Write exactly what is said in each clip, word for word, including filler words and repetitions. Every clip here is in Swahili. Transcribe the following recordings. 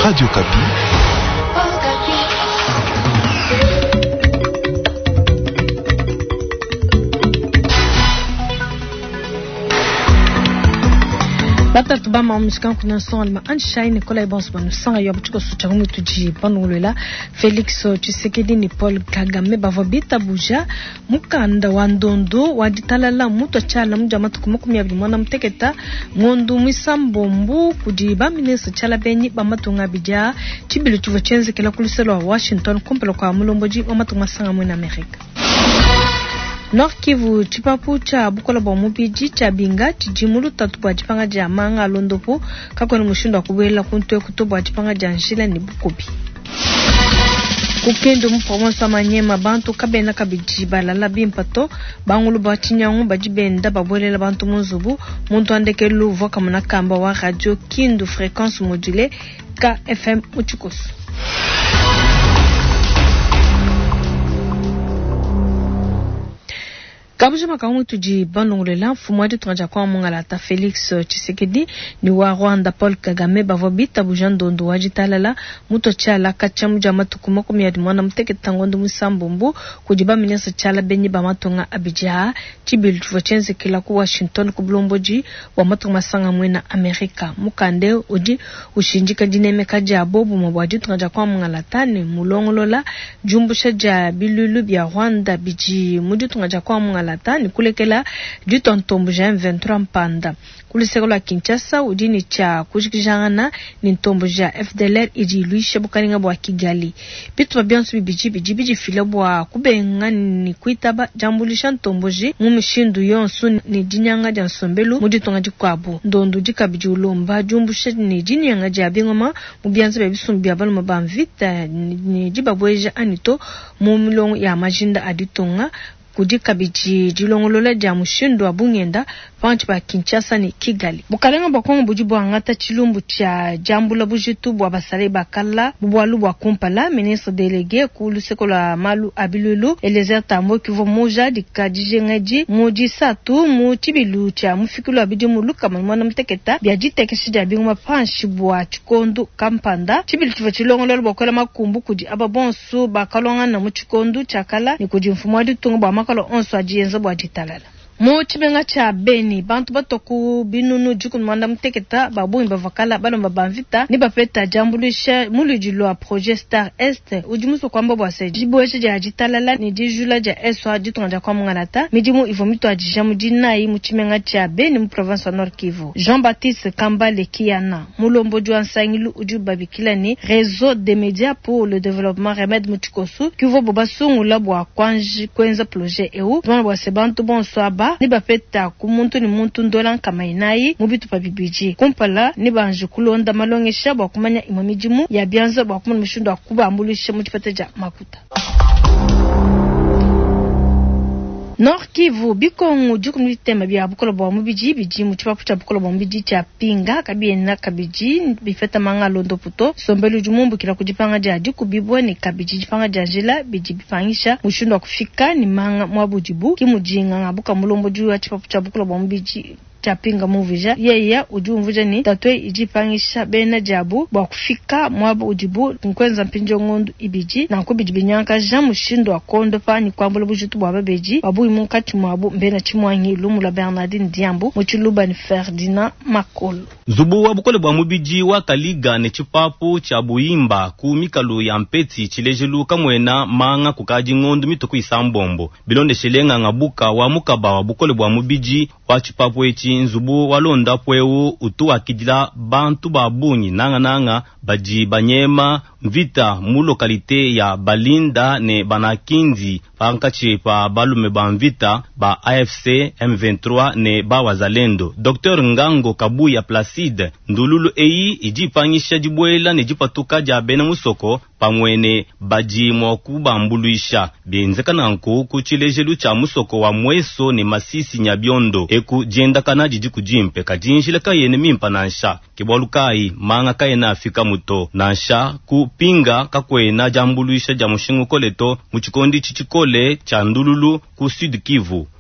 Radio Kapi. Bata tubama omuskan kuna son alma anshai Nicolas Ibons banu sanga yo butuko sucharumu tuji panulela Felix Tshisekedi ni Paul Kagame bavobita buja mukanda wa ndondo waditalala muto chala mujama tukumukumi abiri mwana mteketa ngondu mwisambombu kujiba minesa chala benyi bamatunga bija chibilu tuvo chenze kela kuliselo wa Washington kumpelo kwa mulomboji wamatunga sanga mwena Amerika. Nord Kivu chipapu cha bukola ba mubiji cha binga chijimulu tatubwa chipanga ja manga londopo kako ni mushindo kubwela kuntwe kutubwa chipanga ja nshila ni bukobi. Kukendo mprovensa manyema bantu kabena kabiji balala bimpato bangulu ba chinyangu bajibenda babwelela bantu munzubu muntu andeke luvo kamuna kamba wa radio Kindu fréquence modulée K F M Uchukos. Kabuja makamu tuji bandongolela fumwadi tunaja kwa mungalata Felix Tshisekedi ni wa Rwanda Paul Kagame bavobita bujandondo wajitalala muto chala kachamu jama tukumako miyadi mwana mteke tangondo musambombu kujiba minesa chala benyi bamatonga abija chibilu tuvochenze kila ku Washington kubulomboji wa matonga sanga mwena Amerika mukande uji ushinjika dineme kaja bobu mabwadi tunaja kwa mungalata ni mulongolola jumbusha ja bilulu bya Rwanda biji mudi tunaja kwa mungalata ni kulekela du tontombo ja M vingt-trois mpanda kulisekola Kinshasa udini cha kujikijana ni ntombo ja F D L R iji luisha bukaringa bwa Kigali bitu babyansu bibiji biji biji fila bwa kubenga ni kuitaba jambulisha ntombo ji mumishindu yonsu ni jinyanga ja nsombelu mudi tonga jikwabu ndondo jikabiji ulomba jumbusha ni jinyanga ja bingoma mubyansu babisumbi abalu mabamvita ni jibabweja anito mumilongo ya majinda aditonga kujika biji jilongolola ja mushindo abungenda panchi ba Kinshasa ni Kigali bukalenga bakongo bujibu angata chilumbu cha jambula bujitu bwa basale bakala bwalu bwa kumpala ministre délégué kulu sekola malu abilulu Elezer Tambo kivo moja dikajije ngaji moji satu mu tibilu cha mufikulu abidi muluka mwana mteketa biaji tekeshija binguma panchi bwa chikondo kampanda tibilu tivo chilongolola bakola makumbu kuji ababonsu bakalonga na mu chikondo chakala ni kuji mfumo adi tunga bwa makalo onso ajienza bwa ditalala mo chibenga cha Beni bantu batoku binunu juku mwanda mteketa babu imba vakala balo mbamvita ni bapeta jambulisha mulujilo a projet Star Est ujimuso kwamba bwa se jibo eche ja jitalala ni dijula ja eso ajitonga kwa mungalata mijimu ivomito ajijamu dinai mu chibenga cha Beni mu province wa Nord Kivu Jean-Baptiste Kambale Kiana mulombo jwa sangilu ujuba bikilani réseau des médias pour le développement remède mutikosu kivo bobasungu la bwa kwanji kwenza projet eu bwana bwa sebantu bonso aba ni bapeta kumuntu ni muntu ndola nkamainai mubitu pabibiji kumpala ni banje kulonda malongesha bwa kumanya imamijimu ya byanza bwa kumuna mishundo akuba ambulisha mutipataja makuta. Nord Kivu bikongo jukumu bitema bya bukola bwa mubiji biji mutipapu cha bukola bwa mubiji cha pinga kabiena kabiji bifeta manga londo puto sombelu jumumbu kila kujipanga ja diku bibwe ni kabiji jipanga ja jela biji bipangisha mushundo kufika ni manga mwabujibu kimujinga ngabuka mulombo juu ya chipapu cha bukola bwa mubiji tapinga muvija yeya ujumvuja ni tatwe ijipangisha bena jabu bwa kufika mwabo ujibu nkwenza mpinjo ngondu ibiji na kubiji binyanka jamu shindo akondo pa ni kwambula bujutu bwa babeji babu imunka chimwabu mbena chimwanyi lumula Bernardine Diambu muchiluba ni Ferdinand Makolo Zubu wa bukole bwa mubiji wa kaliga ne chipapu cha buimba ku mikalu ya mpeti chilejelu kamwena manga kukaji ngondu mitoku isambombo bilonde shelenga ngabuka wa mukaba wa bukole bwa mubiji wa chipapu echi nzubu walonda pwewu utu akidila bantu babunyi nanga nanga baji banyema mvita mu lokalite ya Balinda ne Banakinzi pankache pa balume ba mvita ba A F C M vingt-trois ne ba wazalendo. Docteur Ngango Kabuya Placide ndululu eyi ijipangisha jibwela ne jipatuka jabena musoko pamwene baji mwakuba mbuluisha benzeka nanko kuchilejelu cha musoko wa mweso ne Masisi Nyabiondo eku jenda kana jiji kujimpe kajinjile kayene mimpa nansha kibwalukai manga kayena afika muto nansha ku pinga kakwena jambuluisha jamushingu koleto muchikondi chichikole cha ndululu ku Sud Kivu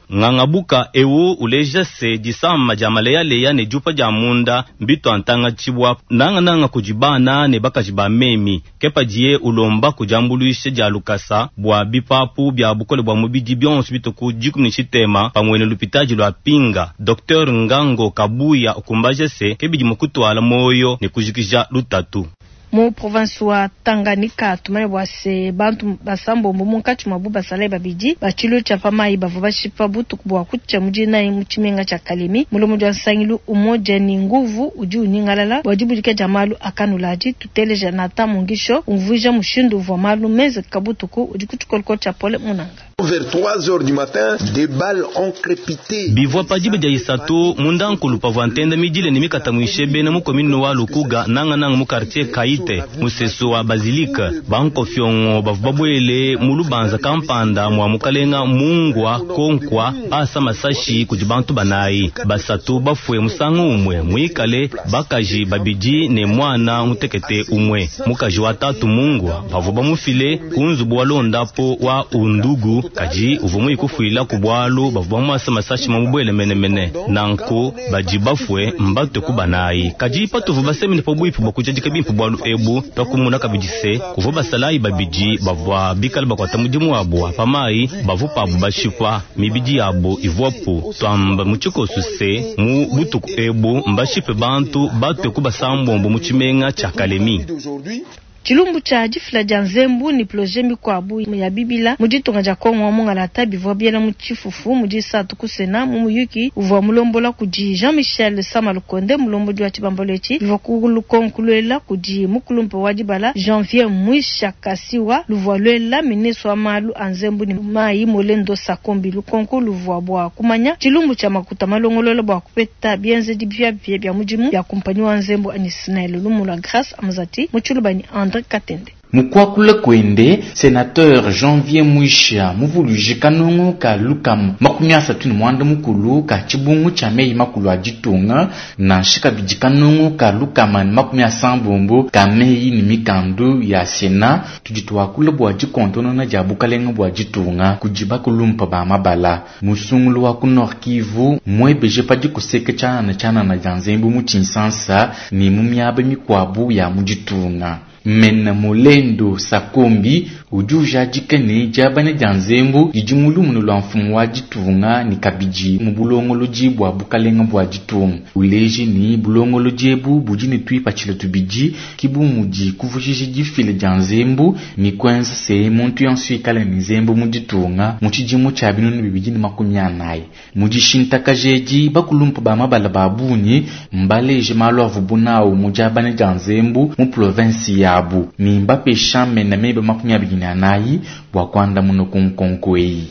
Ngangabuka ewu uleja se disama jamale ya leya ne jupa jamunda mbito antanga chibwa nanga nanga kujibana ne baka jibamemi kepa jie ulomba kujambuluishe jalukasa bwa bipapu bya bukole bwa mubiji byonsu bito kujikumni chitema pamwene lupitaji lwa pinga Docteur Ngango Kabuya okumbaje se kebiji mukutwala moyo ne kujikija lutatu. Mu province wa Tanganyika tumane bwase bantu basambo mumunkati mabu basale babiji bachilo chapama ibavu bashipa butu kubwa kucha mujina muchimenga cha Kalemi mulomo jwa sangilu umoja ni nguvu uju ningalala wajibu jike jamalu akanulaji tutele janata mungisho umvuja mushindu vwa malu meze kabutuku ujikutukolko cha pole munanga. Vers trois heures du matin, des balles ont crépité. Bivwa pajibe ja isatu mundankulu pavantenda mijile ni mikata mwishebe na mukominu wa Lukuga nanga nanga mu quartier Kaite museso wa Bazilika banko fyongo bavubabwele mulubanza kampanda mwa mukalenga mungwa konkwa asa masashi kujibantu banayi basatu bafwe musangu umwe mwikale bakaji babiji ne mwana mutekete umwe mukaji wa tatu mungwa bavuba mufile kunzubu walondapo wa undugu kaji uvumu ikufuila kubwalu bavuba mwasa masashi mamubwele mene mene nanko baji bafwe mbatu kubanayi kaji patu vubasemi nipobu ipu bakujajika bimpu bwalu ebu pakumuna kabijise kuvuba salayi babiji bavwa bikali bakwata mujimu wabu pamayi bavupa abu bashipa mibiji yabu ivopu twamba muchiko suse mu butuku ebu mbashipe bantu batu kubasambombo muchimenga cha Kalemi. Chilumbu cha jifla janzembu ni plojemi kwa abu ya bibila mujitonga jakongo munga la tabi vobiela muchifufu mujisa tukusena mumuyuki uva mulombola kuji Jean-Michel Samalukonde mulombo jwa chibambolechi vokulu konkuluela kuji mukulumpe wajibala Janvier Mwisha Kasiwa luvoaluela mineswa malu anzembu ni mai molendo sakombi lukonkulu voabwa kumanya chilumbu cha makuta malongolola bwa kupeta bienze dibia bia bia mujimu ya kumpanyi anzembu anisnailo lumula grâce amzati muchulubani Katende. Mukwakule kwende sénateur Janvier Mwisha muvulu jikanongo ka lukamu makumya satuni mwanda mukulu ka chibungu cha mei makulu ajitunga na shika bijikanongo ka lukama makumya sambombo ka mei ni mikandu ya sena tujitwa kule bwa jikontono na jabukalenga bwa jitunga kujiba kulumpa ba mabala musungulu wa ku Nord Kivu mwebeje padi kuseke chana na chana na janzembu muchinsansa ni mumyabe mikwabu ya mujitunga. Mena molendo sakombi ujuja jikene jabane janzembu jijimulu munulwa mfumu wa jitunga ni kabiji mubulongolo jibwa bukalenga bwa jitunga uleji ni bulongolo jebu bujini tui pachile tubiji kibu muji kuvujiji jifile janzembu ni kwenza se muntu yansu ikale nizembu mujitunga muchijimu chabinu ni bibijini makumyanaye mujishintaka jeji bakulumpa ba mabala babunyi mbaleje malu avubunao mujabane janzembu mu province ya abu ni mbape shame na mebe makumi abiri nayi wakwanda muno kunkonkoi.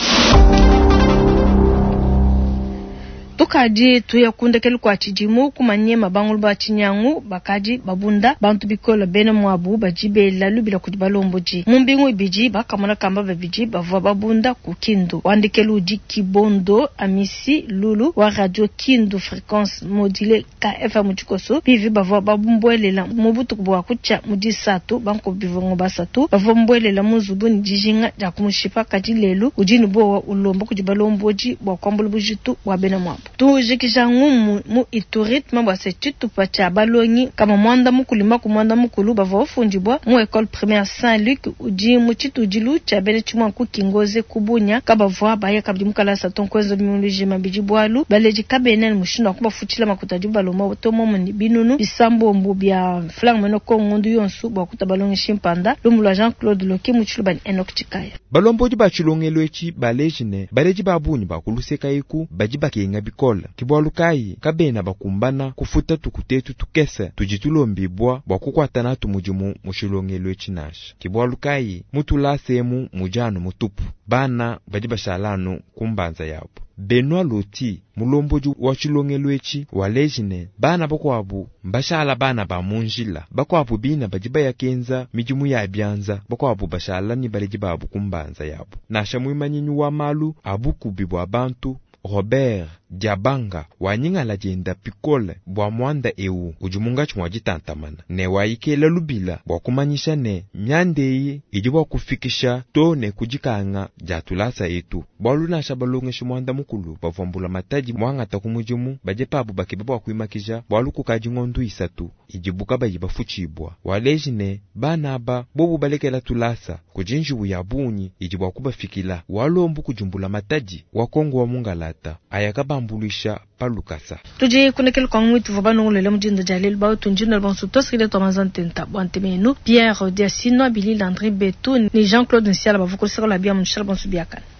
Tukaji tuyakundekelu kwa chijimu kumanye mabangulu ba chinyangu bakaji babunda bantu bikola bene mwabu bajibe lalu bila kujibalomboji mumbingu ibiji bakamona kamba babiji bavwa babunda ku Kindu wandekelu di Kibondo Amisi Lulu wa radio Kindu fréquence modulée K F M chikoso pivi bavwa babumbwelela mubutu kubwa kucha mudisatu banko bivongo basatu bavwa mbwelela muzubu ni jijinga jakumushipa kaji lelu ujini bo ulombo kujibalomboji bwa kwambulu bujitu wa bene mwabu tujikisha ngumu mu iturit mabwa se chitu pacha balongi kama mwanda mukulima kumwanda mukulu bava fundibwa mu école primaire Saint-Luc uji mu chitu jilu cha bene chimwa ku Kingoze kubunya kabavwa baya kabdi mukala saton kwenzo biologie mabijibwalu baleji kabenen mushindo kuba futila makutaji baloma otomo muni binunu bisambo mbubya flang meno kongondu yonsu bwa kutabalongi shimpanda lumulwa Jean-Claude Loki muchulubani Enoch Chikaya balomboji bachilongelwechi balejine baleji babunyi bakuluseka iku bajiba kenga bikola kibwalukai kabena bakumbana kufuta tukutetu tukese tujitulombibwa bwakukwatana tumujimu mushilongelwe chinasha kibwalukai mutulasemu mujano mutupu bana bajibashalano kumbanza yabo Benoit Loti mulomboji wa chilongelwechi walejine bana bakwabu mbashala bana ba munjila bakwabu bina bajiba ya kenza mijimu ya byanza bakwabu bashala ni baleji babu kumbanza yabo nasha mwimanyinyu wa malu abukubi bwa bantu Robert diabanga wanyinga la jenda pikole bwa mwanda ewu ujumunga chumwa jitantamana ne waikela lubila bwa kumanyisha ne myandei iji bwa kufikisha to ne kujikanga jatulasa etu bwaluna shabalonge shumwanda mukulu bavambula mataji mwanga takumujumu baje pabu bakiba bwa kuimakisha bwaluku kaji ngondu isatu ijibuka bayi bafuchibwa walejine banaba bobu balekela tulasa kujinju ya bunyi iji bwa kubafikila walombu kujumbula mataji wakongo wa mungalata ayakabambulisha palukasa tuje kunekele kwa mwitu vabano ngolele mjindo jalil bao tunjino albansu tosrile tomazante ntabu antemenu Pierre Diasino Billy Landry Betou ni Jean-Claude Nsiala bavuko sira la bia mshal bansu biakan